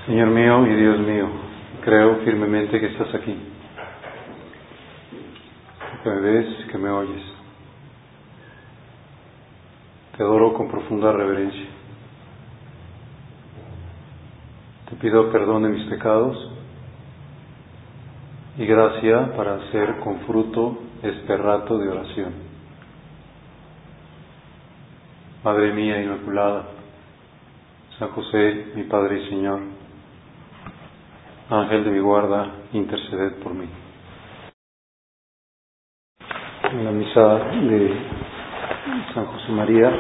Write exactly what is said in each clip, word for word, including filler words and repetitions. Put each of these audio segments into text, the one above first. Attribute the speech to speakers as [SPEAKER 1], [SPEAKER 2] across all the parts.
[SPEAKER 1] Señor mío y Dios mío, creo firmemente que estás aquí, que me ves, que me oyes. Te adoro con profunda reverencia. Te pido perdón de mis pecados y gracia para hacer con fruto este rato de oración. Madre mía Inmaculada, San José, mi Padre y Señor, Ángel de mi guarda, interceded por mí. En la misa de San José María,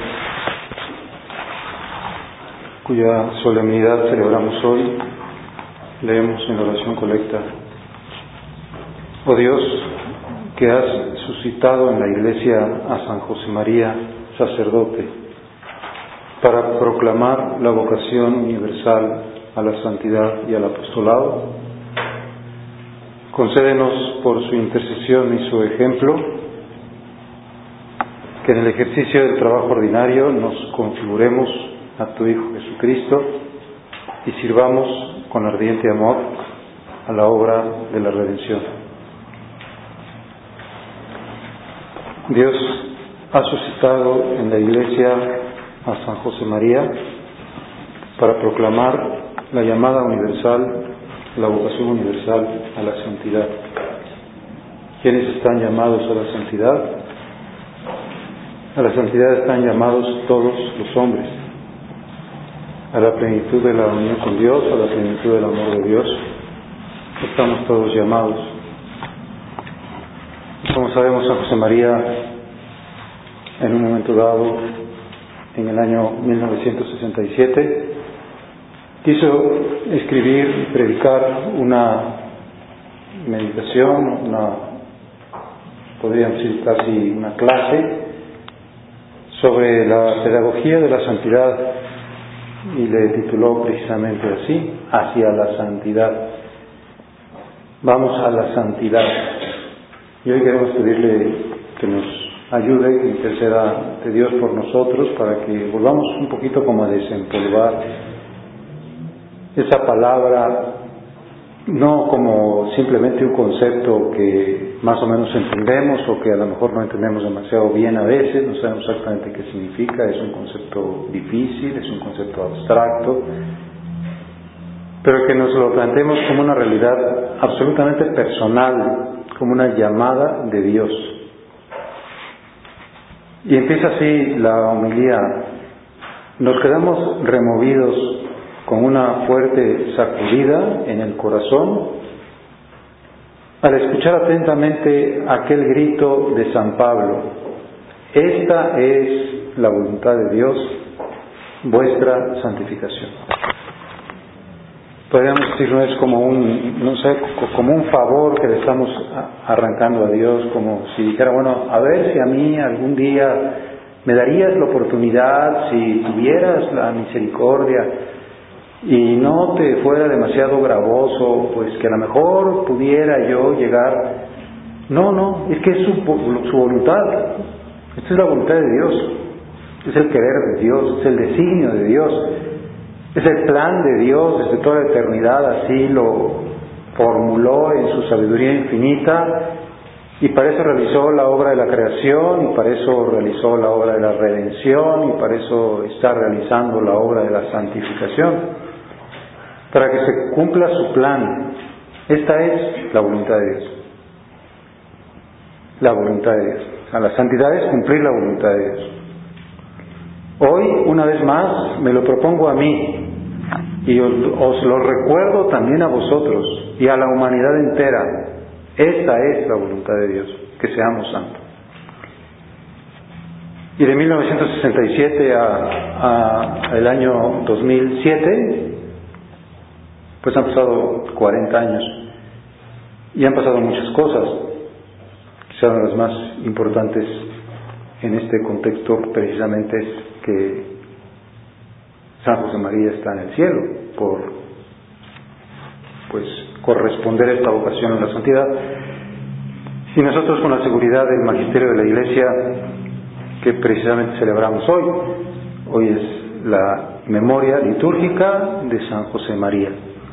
[SPEAKER 1] cuya solemnidad celebramos hoy, leemos en la oración colecta: Oh Dios, que has suscitado en la Iglesia a San José María, sacerdote, para proclamar la vocación universal a la santidad y al apostolado, concédenos por su intercesión y su ejemplo que en el ejercicio del trabajo ordinario nos configuremos a tu Hijo Jesucristo y sirvamos con ardiente amor a la obra de la redención. Dios ha suscitado en la Iglesia a San José María para proclamar la llamada universal, la vocación universal a la santidad. ¿Quiénes están llamados a la santidad? A la santidad están llamados todos los hombres, a la plenitud de la unión con Dios, a la plenitud del amor de Dios. Estamos todos llamados. Como sabemos, San José María, en un momento dado, en el año mil novecientos sesenta y siete, quiso escribir y predicar una meditación, una, podríamos decir casi una clase, sobre la pedagogía de la santidad, y le tituló precisamente así: Hacia la santidad. Vamos a la santidad. Y hoy queremos pedirle que nos ayude, que interceda ante Dios por nosotros, para que volvamos un poquito como a desempolvar esa palabra, no como simplemente un concepto que más o menos entendemos o que a lo mejor no entendemos demasiado bien a veces, no sabemos exactamente qué significa, es un concepto difícil, es un concepto abstracto, pero que nos lo planteemos como una realidad absolutamente personal, como una llamada de Dios. Y empieza así la homilía: nos quedamos removidos con una fuerte sacudida en el corazón al escuchar atentamente aquel grito de San Pablo: esta es la voluntad de Dios, vuestra santificación. Podríamos decir, no es como un, no sé, como un favor que le estamos arrancando a Dios, como si dijera, bueno, a ver si a mí algún día me darías la oportunidad, si tuvieras la misericordia y no te fuera demasiado gravoso, pues que a lo mejor pudiera yo llegar. No, no, es que es su, su voluntad. Esta es la voluntad de Dios, es el querer de Dios, es el designio de Dios, es el plan de Dios desde toda la eternidad. Así lo formuló en su sabiduría infinita, y para eso realizó la obra de la creación, y para eso realizó la obra de la redención, y para eso está realizando la obra de la santificación, para que se cumpla su plan. Esta es la voluntad de Dios. La voluntad de Dios. A la santidad es cumplir la voluntad de Dios. Hoy, una vez más, me lo propongo a mí, y os, os lo recuerdo también a vosotros y a la humanidad entera. Esta es la voluntad de Dios, que seamos santos. Y de mil novecientos sesenta y siete a, a el año dos mil siete, pues han pasado cuarenta años y han pasado muchas cosas. Quizá una de las más importantes en este contexto precisamente es que San José María está en el cielo por pues corresponder a esta vocación a la santidad, y nosotros con la seguridad del magisterio de la Iglesia que precisamente celebramos hoy. Hoy es la memoria litúrgica de San José María.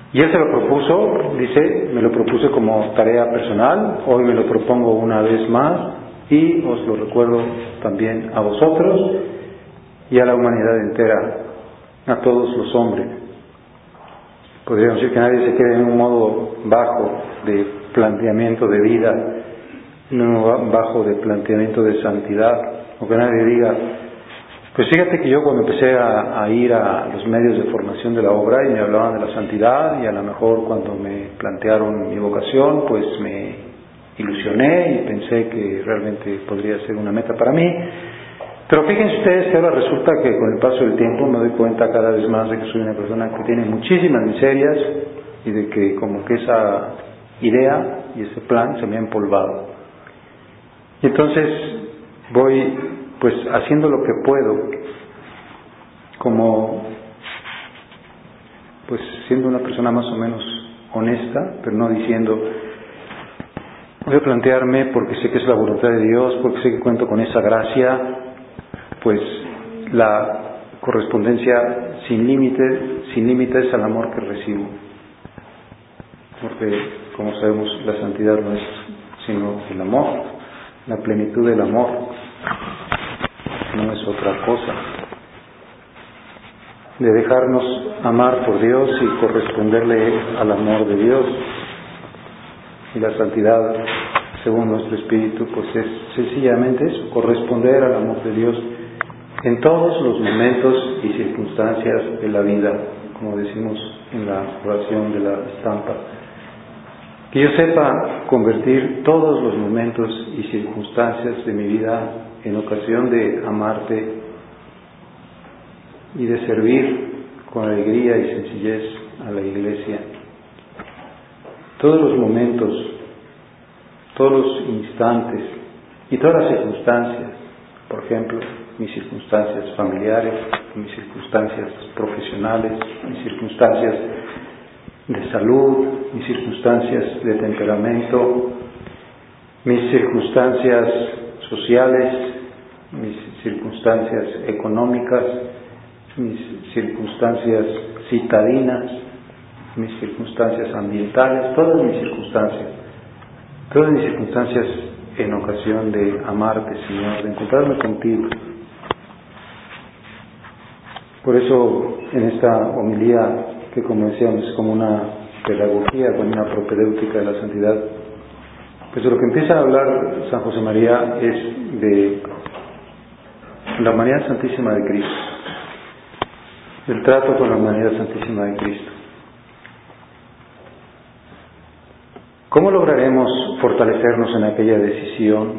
[SPEAKER 1] Y él se lo propuso, dice, me lo propuse como tarea personal, hoy me lo propongo una vez más y os lo recuerdo también a vosotros y a la humanidad entera, a todos los hombres. Podríamos decir que nadie se quede en un modo bajo de planteamiento de vida, no bajo de planteamiento de santidad, o que nadie diga, pues fíjate que yo cuando empecé a, a ir a los medios de formación de la obra y me hablaban de la santidad, y a lo mejor cuando me plantearon mi vocación, pues me ilusioné y pensé que realmente podría ser una meta para mí. Pero fíjense ustedes que ahora resulta que con el paso del tiempo me doy cuenta cada vez más de que soy una persona que tiene muchísimas miserias y de que como que esa idea y ese plan se me ha empolvado. Y entonces voy pues haciendo lo que puedo, como pues siendo una persona más o menos honesta, pero no diciendo voy a plantearme porque sé que es la voluntad de Dios, porque sé que cuento con esa gracia, pues la correspondencia sin límites, sin límites al amor que recibo, porque como sabemos la santidad no es sino el amor, la plenitud del amor, no es otra cosa, de dejarnos amar por Dios y corresponderle al amor de Dios. Y la santidad, según nuestro espíritu, pues es sencillamente eso, corresponder al amor de Dios en todos los momentos y circunstancias de la vida, como decimos en la oración de la estampa. Que yo sepa convertir todos los momentos y circunstancias de mi vida en ocasión de amarte y de servir con alegría y sencillez a la Iglesia. Todos los momentos, todos los instantes y todas las circunstancias, por ejemplo, mis circunstancias familiares, mis circunstancias profesionales, mis circunstancias de salud, mis circunstancias de temperamento, mis circunstancias sociales, mis circunstancias económicas, mis circunstancias citadinas, mis circunstancias ambientales, todas mis circunstancias, todas mis circunstancias en ocasión de amarte, Señor, de encontrarme contigo. Por eso, en esta homilía, que como decíamos es como una pedagogía, como una propedéutica de la santidad, pues de lo que empieza a hablar San José María es de la humanidad santísima de Cristo, del trato con la humanidad santísima de Cristo. ¿Cómo lograremos fortalecernos en aquella decisión?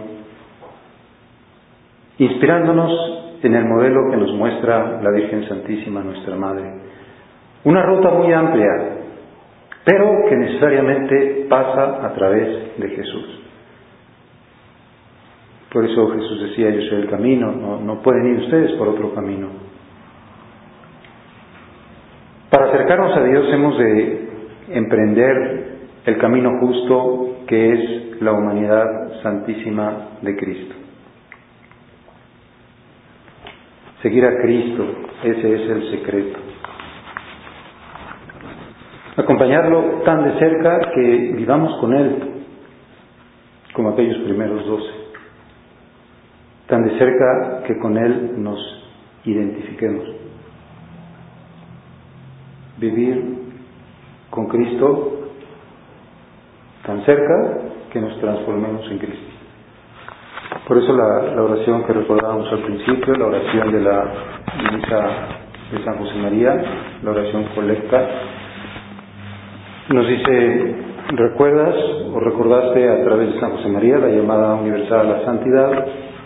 [SPEAKER 1] Inspirándonos en el modelo que nos muestra la Virgen Santísima, nuestra Madre. Una ruta muy amplia, pero que necesariamente pasa a través de Jesús. Por eso Jesús decía, yo soy el camino, no, no pueden ir ustedes por otro camino. Para acercarnos a Dios hemos de emprender el camino justo que es la humanidad santísima de Cristo. Seguir a Cristo, ese es el secreto. Acompañarlo tan de cerca que vivamos con Él, como aquellos primeros doce. Tan de cerca que con Él nos identifiquemos. Vivir con Cristo tan cerca que nos transformemos en Cristo. Por eso la, la oración que recordábamos al principio, la oración de la misa de San José María, la oración colecta, nos dice, ¿recuerdas o recordaste a través de San José María la llamada universal a la santidad?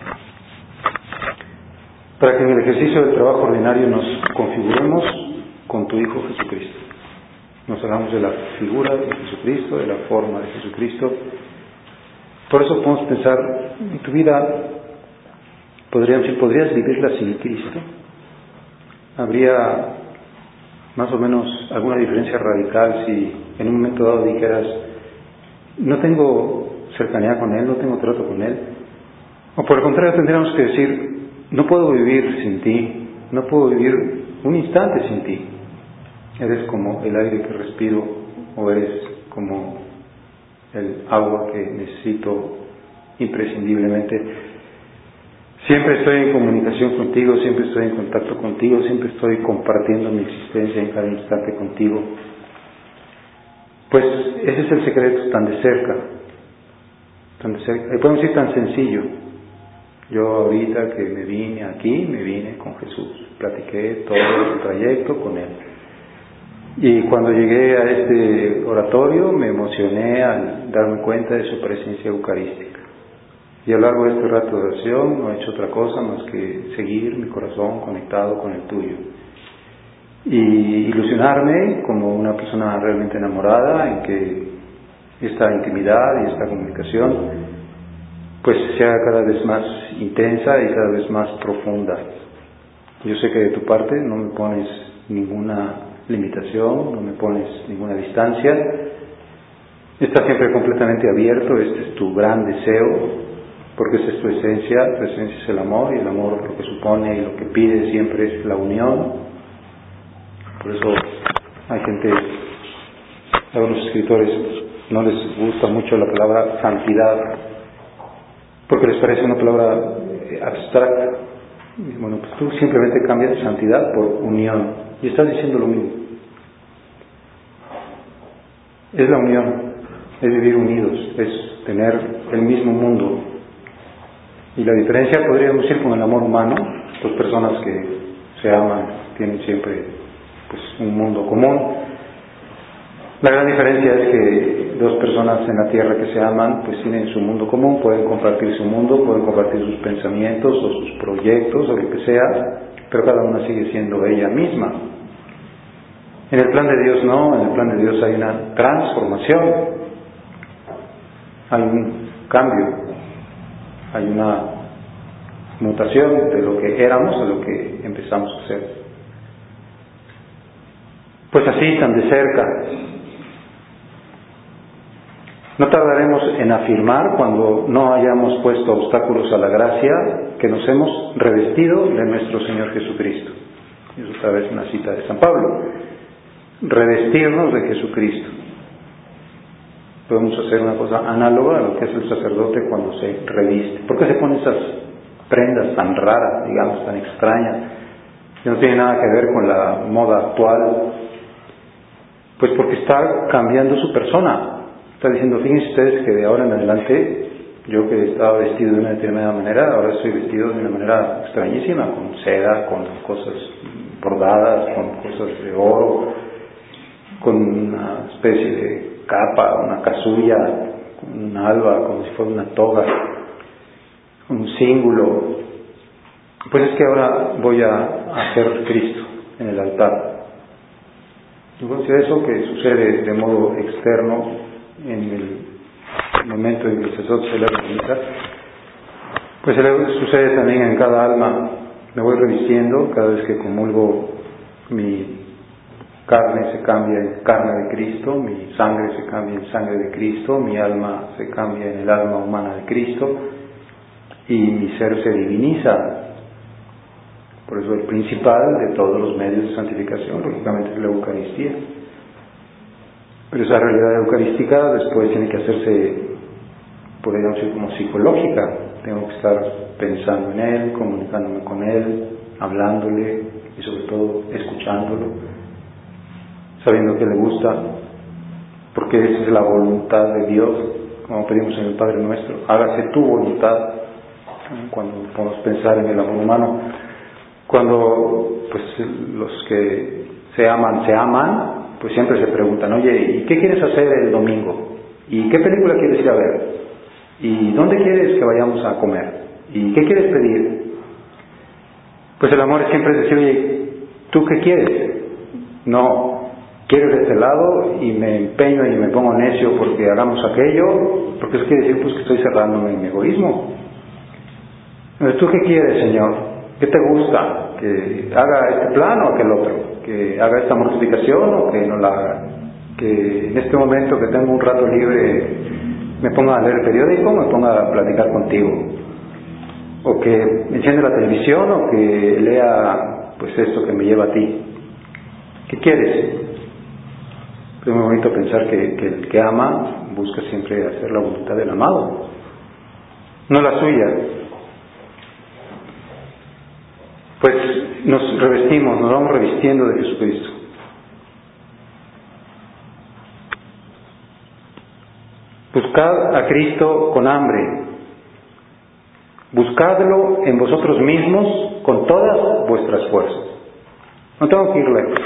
[SPEAKER 1] Para que en el ejercicio del trabajo ordinario nos configuremos con tu Hijo Jesucristo. Nos hagamos de la figura de Jesucristo, de la forma de Jesucristo. Por eso podemos pensar, en tu vida, podríamos decir, ¿podrías vivirla sin Cristo? ¿Habría más o menos alguna diferencia radical si en un momento dado dijeras, no tengo cercanía con Él, no tengo trato con Él? O por el contrario tendríamos que decir, no puedo vivir sin ti, no puedo vivir un instante sin ti. Eres como el aire que respiro, o eres como el agua que necesito imprescindiblemente. Siempre estoy en comunicación contigo, siempre estoy en contacto contigo, siempre estoy compartiendo mi existencia en cada instante contigo. Pues ese es el secreto, tan de cerca, tan de cerca. Y podemos decir tan sencillo. Yo ahorita que me vine aquí, me vine con Jesús, platiqué todo el trayecto con Él. Y cuando llegué a este oratorio me emocioné al darme cuenta de su presencia eucarística. Y a lo largo de este rato de oración no he hecho otra cosa más que seguir mi corazón conectado con el tuyo. Y ilusionarme como una persona realmente enamorada en que esta intimidad y esta comunicación pues sea cada vez más intensa y cada vez más profunda. Yo sé que de tu parte no me pones ninguna limitación, no me pones ninguna distancia. Estás siempre completamente abierto, este es tu gran deseo, porque esa es tu esencia, tu esencia es el amor, y el amor lo que supone y lo que pide siempre es la unión. Por eso hay gente, a los escritores no les gusta mucho la palabra santidad, porque les parece una palabra abstracta. Bueno, pues tú simplemente cambias santidad por unión, y estás diciendo lo mismo. Es la unión, es vivir unidos, es tener el mismo mundo. Y la diferencia podríamos decir con el amor humano, dos personas que se aman tienen siempre pues un mundo común. La gran diferencia es que dos personas en la tierra que se aman pues tienen su mundo común, pueden compartir su mundo, pueden compartir sus pensamientos o sus proyectos o lo que sea, pero cada una sigue siendo ella misma. En el plan de Dios no, en el plan de Dios hay una transformación, hay un cambio, hay una mutación de lo que éramos a lo que empezamos a ser. Pues así, tan de cerca. No tardaremos en afirmar, cuando no hayamos puesto obstáculos a la gracia, que nos hemos revestido de nuestro Señor Jesucristo. Y eso otra vez una cita de San Pablo. Revestirnos de Jesucristo. Podemos hacer una cosa análoga a lo que hace el sacerdote cuando se reviste. ¿Por qué se ponen esas prendas tan raras, digamos, tan extrañas, que no tienen nada que ver con la moda actual? Pues porque está cambiando su persona. Está diciendo, fíjense ustedes que de ahora en adelante, yo que estaba vestido de una determinada manera, ahora estoy vestido de una manera extrañísima, con seda, con cosas bordadas, con cosas de oro, con una especie de capa, una casulla, un alba, como si fuera una toga, un cíngulo. Pues es que ahora voy a hacer Cristo en el altar. Entonces eso que sucede de modo externo en el momento en que el sacerdote se le realiza, pues sucede también en cada alma. Me voy revistiendo cada vez que comulgo, mi carne se cambia en carne de Cristo, mi sangre se cambia en sangre de Cristo, mi alma se cambia en el alma humana de Cristo y mi ser se diviniza. Por eso el principal de todos los medios de santificación, lógicamente, es la Eucaristía. Pero esa realidad eucarística después tiene que hacerse, podríamos decir, como psicológica. Tengo que estar pensando en Él, comunicándome con Él, hablándole y sobre todo escuchándolo, sabiendo que le gusta, porque esa es la voluntad de Dios, como pedimos en el Padre Nuestro. Hágase tu voluntad, cuando podemos pensar en el amor humano. Cuando pues los que se aman, se aman, pues siempre se preguntan, oye, ¿y qué quieres hacer el domingo? ¿Y qué película quieres ir a ver? ¿Y dónde quieres que vayamos a comer? ¿Y qué quieres pedir? Pues el amor siempre es decir, oye, ¿tú qué quieres? No, quiero ir de este lado y me empeño y me pongo necio porque hagamos aquello, porque eso quiere decir pues que estoy cerrándome en mi egoísmo. Entonces, ¿tú qué quieres, Señor? ¿Qué te gusta? ¿Que haga este plan o aquel otro? ¿Que haga esta mortificación o que no la haga? ¿Que en este momento que tengo un rato libre me ponga a leer el periódico o me ponga a platicar contigo? ¿O que enciende la televisión o que lea pues esto que me lleva a ti? ¿Qué quieres? Es muy bonito bonito pensar que, que el que ama busca siempre hacer la voluntad del amado, no la suya. Pues nos revestimos, nos vamos revistiendo de Jesucristo. Buscad a Cristo con hambre. Buscadlo en vosotros mismos con todas vuestras fuerzas. No tengo que ir lejos.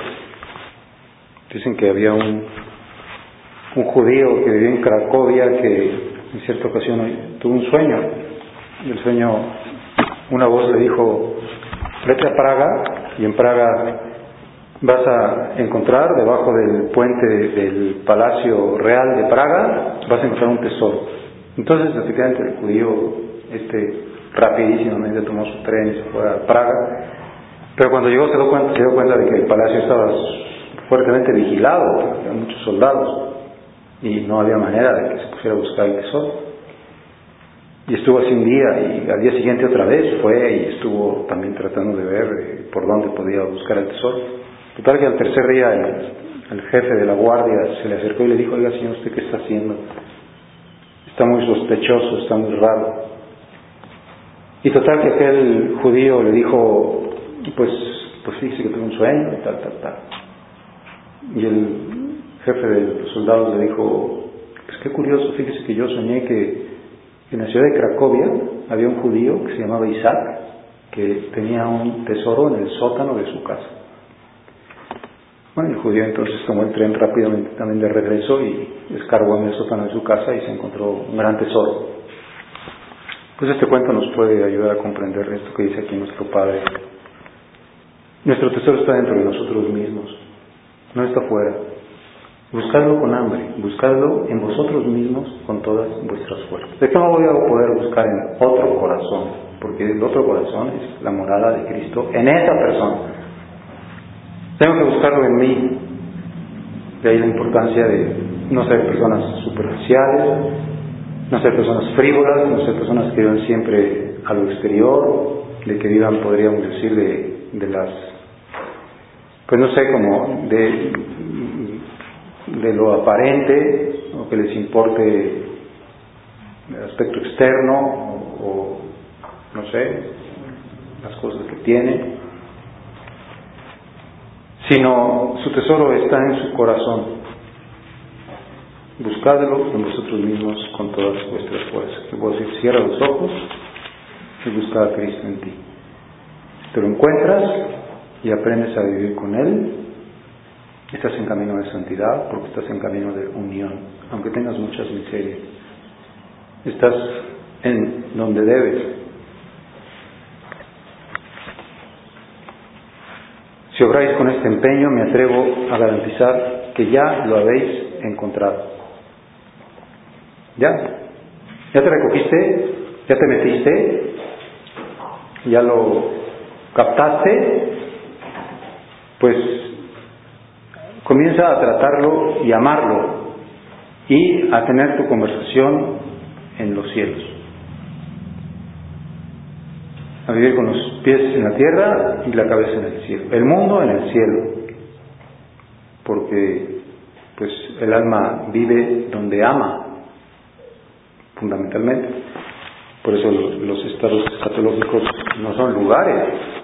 [SPEAKER 1] Dicen que había un, un judío que vivía en Cracovia que en cierta ocasión tuvo un sueño. Y el sueño, una voz le dijo: vete a Praga y en Praga vas a encontrar debajo del puente del Palacio Real de Praga, vas a encontrar un tesoro. Entonces, efectivamente, el judío este rapidísimamente tomó su tren y se fue a Praga, pero cuando llegó se dio cuenta, se dio cuenta de que el palacio estaba fuertemente vigilado, había muchos soldados y no había manera de que se pusiera a buscar el tesoro. Y estuvo así un día y al día siguiente otra vez fue y estuvo también tratando de ver eh, por dónde podía buscar el tesoro. Total que al tercer día el, el jefe de la guardia se le acercó y le dijo: oiga, señor, ¿usted qué está haciendo? Está muy sospechoso, está muy raro. Y total que aquel judío le dijo: pues, pues fíjese que tuve un sueño y tal, tal, tal. Y el jefe de los soldados le dijo: pues qué curioso, fíjese que yo soñé que en la ciudad de Cracovia había un judío que se llamaba Isaac, que tenía un tesoro en el sótano de su casa. Bueno, el judío entonces tomó el tren rápidamente también de regreso y escarbó en el sótano de su casa y se encontró un gran tesoro. Pues este cuento nos puede ayudar a comprender esto que dice aquí nuestro Padre. Nuestro tesoro está dentro de nosotros mismos, no está fuera. Buscadlo con hambre, buscadlo en vosotros mismos con todas vuestras fuerzas. ¿De qué me voy a poder buscar en otro corazón? Porque el otro corazón es la morada de Cristo en esa persona. Tengo que buscarlo en mí. De ahí la importancia de no ser personas superficiales, no ser personas frívolas, no ser personas que vivan siempre a lo exterior, de que vivan, podríamos decir, de, de las, pues no sé, como de, de lo aparente, o que les importe el aspecto externo, o, o no sé, las cosas que tienen, sino su tesoro está en su corazón. Buscadlo en vosotros mismos con todas vuestras fuerzas. Que puedo decir: cierra los ojos y busca a Cristo en ti. Te lo encuentras y aprendes a vivir con Él. Estás en camino de santidad porque estás en camino de unión, aunque tengas muchas miserias. Estás en donde debes. Si obráis con este empeño, me atrevo a garantizar que ya lo habéis encontrado. ¿Ya? ¿Ya te recogiste? ¿Ya te metiste? ¿Ya lo captaste? Pues comienza a tratarlo y amarlo y a tener tu conversación en los cielos. A vivir con los pies en la tierra y la cabeza en el cielo. El mundo en el cielo. Porque pues el alma vive donde ama, fundamentalmente. Por eso los estados escatológicos no son lugares.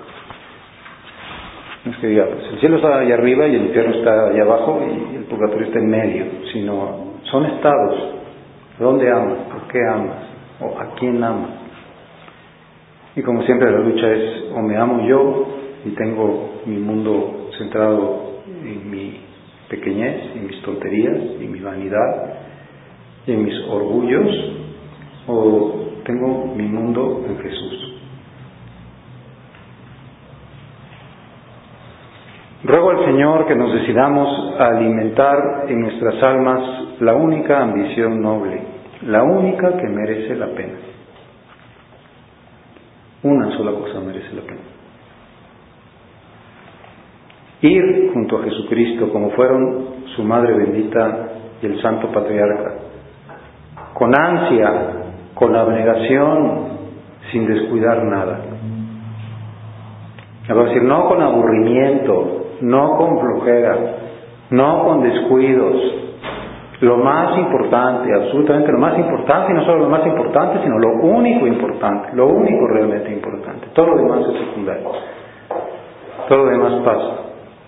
[SPEAKER 1] No es que diga, pues el cielo está allá arriba y el infierno está allá abajo y el purgatorio está en medio, sino son estados. ¿Dónde amas? ¿Por qué amas? ¿O a quién amas? Y como siempre la lucha es: o me amo yo y tengo mi mundo centrado en mi pequeñez, en mis tonterías, en mi vanidad, en mis orgullos, o tengo mi mundo en Jesús. Ruego al Señor que nos decidamos a alimentar en nuestras almas la única ambición noble, la única que merece la pena. Una sola cosa merece la pena: ir junto a Jesucristo como fueron su Madre bendita y el Santo Patriarca, con ansia, con abnegación, sin descuidar nada. Es decir, no con aburrimiento, no con flojera, no con descuidos, Lo más importante, absolutamente lo más importante, y no solo lo más importante, sino lo único importante, lo único realmente importante. Todo lo demás es secundario. Todo lo demás pasa.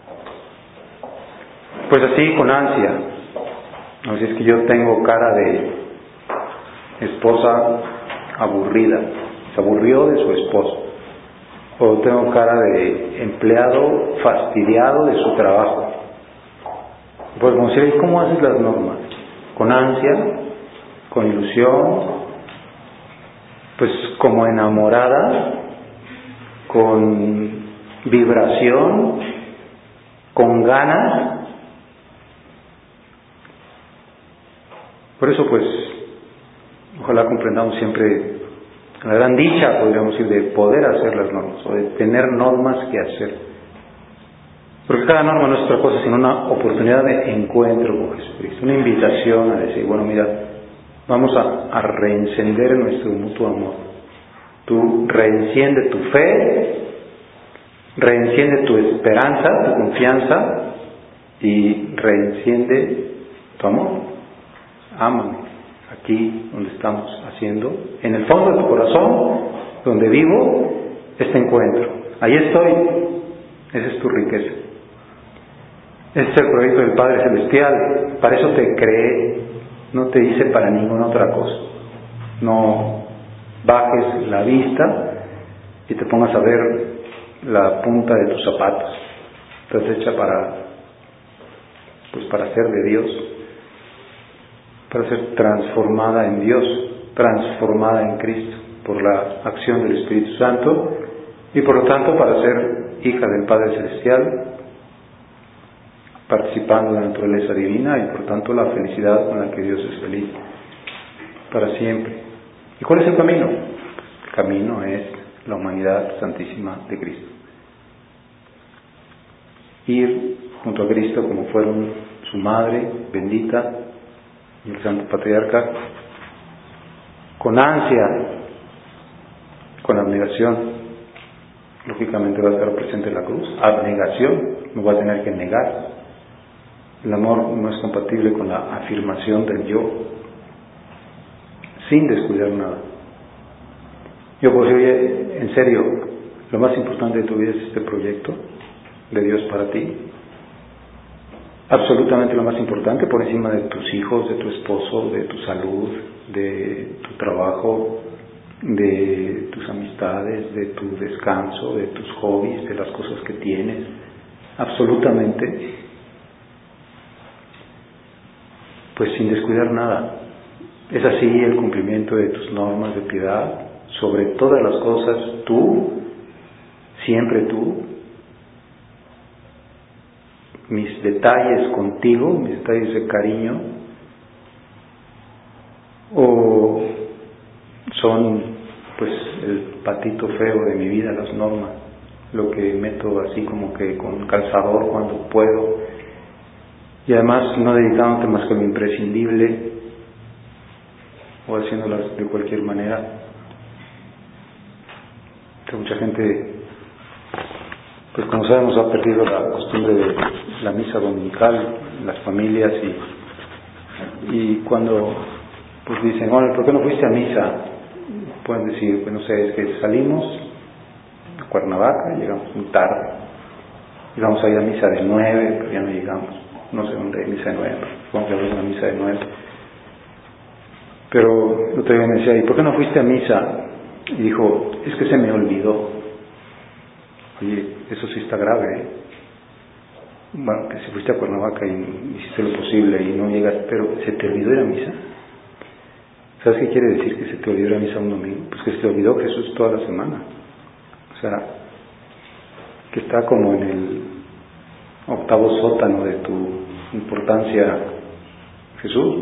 [SPEAKER 1] Pues así, con ansia. Así es que yo tengo cara de esposa aburrida. Se aburrió de su esposo. O tengo cara de empleado fastidiado de su trabajo. Pues como si, ¿cómo haces las normas? Con ansia, con ilusión, pues como enamorada, con vibración, con ganas. Por eso pues, ojalá comprendamos siempre la gran dicha, podríamos decir, de poder hacer las normas, o de tener normas que hacer. Porque cada norma no es otra cosa sino una oportunidad de encuentro con Jesucristo, una invitación a decir, bueno, mira, vamos a, a reencender nuestro mutuo amor. Tú reenciende tu fe, reenciende tu esperanza, tu confianza, y reenciende tu amor. Ámame, aquí donde estamos haciendo, en el fondo de tu corazón, donde vivo, este encuentro. Ahí estoy, esa es tu riqueza. Este es el proyecto del Padre Celestial, para eso te creé, no te hice para ninguna otra cosa. No bajes la vista y te pongas a ver la punta de tus zapatos. Estás hecha para, pues para ser de Dios, para ser transformada en Dios, transformada en Cristo, por la acción del Espíritu Santo, y por lo tanto para ser hija del Padre Celestial, participando de la naturaleza divina y por tanto la felicidad con la que Dios es feliz para siempre. ¿Y cuál es el camino? El camino es la humanidad santísima de Cristo. Ir junto a Cristo como fueron su madre bendita y el Santo Patriarca, con ansia, con abnegación. Lógicamente va a estar presente en la cruz. Abnegación, no va a tener que negar. El amor no es compatible con la afirmación del yo, sin descuidar nada. Yo puedo decir, oye, en serio, lo más importante de tu vida es este proyecto de Dios para ti. Absolutamente lo más importante, por encima de tus hijos, de tu esposo, de tu salud, de tu trabajo, de tus amistades, de tu descanso, de tus hobbies, de las cosas que tienes. Absolutamente. Pues sin descuidar nada. Es así el cumplimiento de tus normas de piedad, sobre todas las cosas, tú, siempre tú, mis detalles contigo, mis detalles de cariño, o son pues el patito feo de mi vida, las normas, lo que meto así como que con calzador cuando puedo, y además no dedicándote más que lo imprescindible o haciéndolas de cualquier manera. Que mucha gente, pues como sabemos, ha perdido la costumbre de la misa dominical en las familias, y, y cuando pues dicen, bueno, ¿por qué no fuiste a misa? Pueden decir, pues no sé, es que salimos a Cuernavaca, llegamos muy tarde, llegamos ahí a misa de nueve, pero ya no llegamos. No sé dónde hay misa de nueve, supongo que habrá una misa de nueve. Pero el otro día me decía, ¿y por qué no fuiste a misa? Y dijo, es que se me olvidó. Oye, eso sí está grave, ¿eh? Bueno, que si fuiste a Cuernavaca y hiciste lo posible y no llegas, pero ¿se te olvidó ir a misa? ¿Sabes qué quiere decir que se te olvidó ir a misa un domingo? Pues que se te olvidó Jesús toda la semana. O sea, que está como en el octavo sótano de tu importancia Jesús.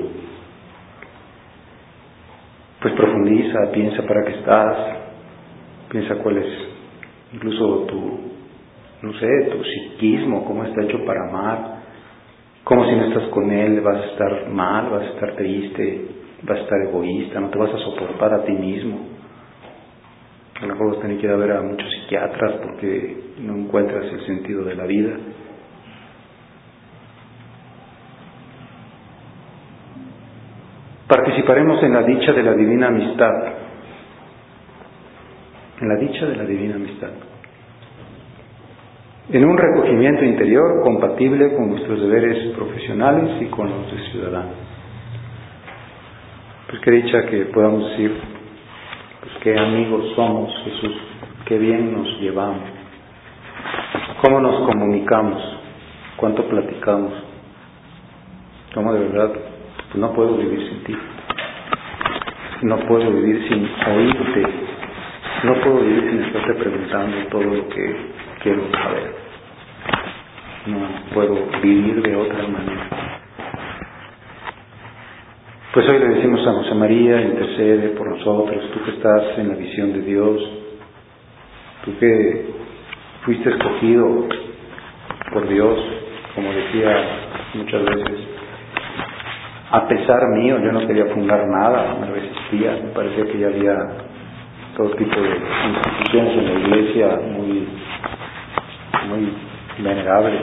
[SPEAKER 1] Pues profundiza, piensa para qué estás, piensa cuál es incluso tu, no sé, tu psiquismo, cómo está hecho para amar, cómo si no estás con Él vas a estar mal, vas a estar triste, vas a estar egoísta, no te vas a soportar a ti mismo. A lo mejor vas a tener que ir a ver a muchos psiquiatras porque no encuentras el sentido de la vida. participaremos en la dicha de la divina amistad, en la dicha de la divina amistad, en un recogimiento interior compatible con nuestros deberes profesionales y con los de ciudadanos. Pues qué dicha que podamos decir, pues qué amigos somos, Jesús, qué bien nos llevamos, cómo nos comunicamos, cuánto platicamos, cómo de verdad pues no puedo vivir sin ti, no puedo vivir sin oírte, no puedo vivir sin estarte preguntando todo lo que quiero saber, no puedo vivir de otra manera. Pues hoy le decimos a José María, intercede por nosotros, tú que estás en la visión de Dios, tú que fuiste escogido por Dios, como decía muchas veces, a pesar mío, yo no quería fundar nada, me resistía, me parecía que ya había todo tipo de instituciones en la iglesia muy, muy venerables,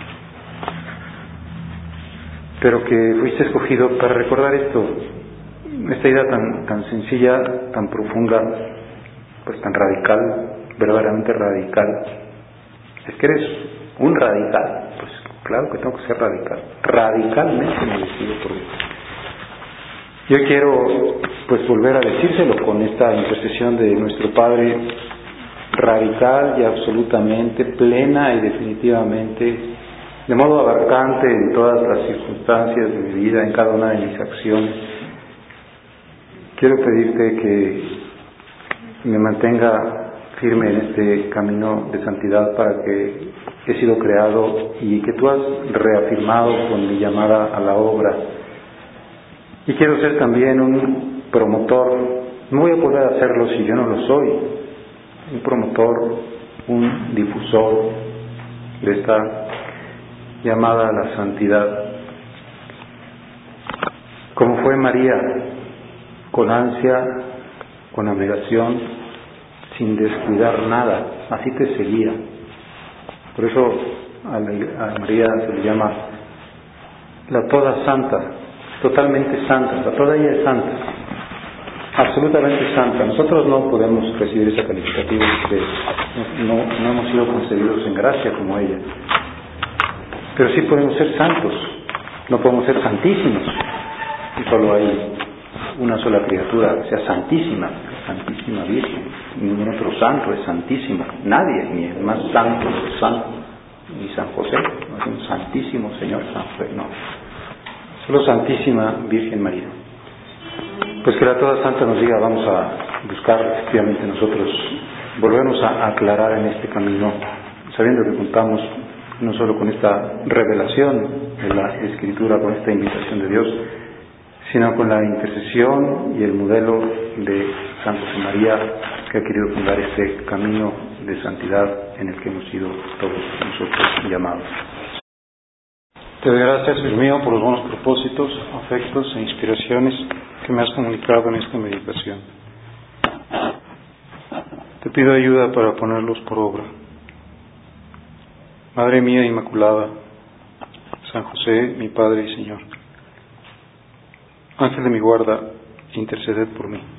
[SPEAKER 1] pero que fuiste escogido para recordar esto, esta idea tan, tan sencilla, tan profunda, pues tan radical, verdaderamente radical. Es que eres un radical, pues claro que tengo que ser radical, radicalmente me decido por Dios. Yo quiero pues volver a decírselo con esta intercesión de nuestro Padre, radical y absolutamente, plena y definitivamente, de modo abarcante en todas las circunstancias de mi vida, en cada una de mis acciones. Quiero pedirte que me mantenga firme en este camino de santidad para que he sido creado y que tú has reafirmado con mi llamada a la obra. Y quiero ser también un promotor, no voy a poder hacerlo si yo no lo soy, un promotor, un difusor de esta llamada a la santidad. Como fue María, con ansia, con abnegación, sin descuidar nada, así te seguía. Por eso a, la, a María se le llama la toda santa, totalmente santa, la toda ella es santa, absolutamente santa. Nosotros no podemos recibir ese calificativo porque no, no, no hemos sido concebidos en gracia como ella, pero sí podemos ser santos, no podemos ser santísimos, y solo hay una sola criatura que sea santísima, santísima Virgen. Ningún otro santo es santísimo, nadie, ni el más santo es santo, ni San José, no es un santísimo Señor San José, no, solo Santísima Virgen María. Pues que la toda santa nos diga, vamos a buscar efectivamente nosotros, volvemos a aclarar en este camino, sabiendo que contamos no solo con esta revelación de la Escritura, con esta invitación de Dios, sino con la intercesión y el modelo de San José María, que ha querido fundar este camino de santidad en el que hemos sido todos nosotros llamados. Te doy gracias, Dios mío, por los buenos propósitos, afectos e inspiraciones que me has comunicado en esta meditación. Te pido ayuda para ponerlos por obra. Madre mía Inmaculada, San José, mi Padre y Señor, Ángel de mi guarda, interceded por mí.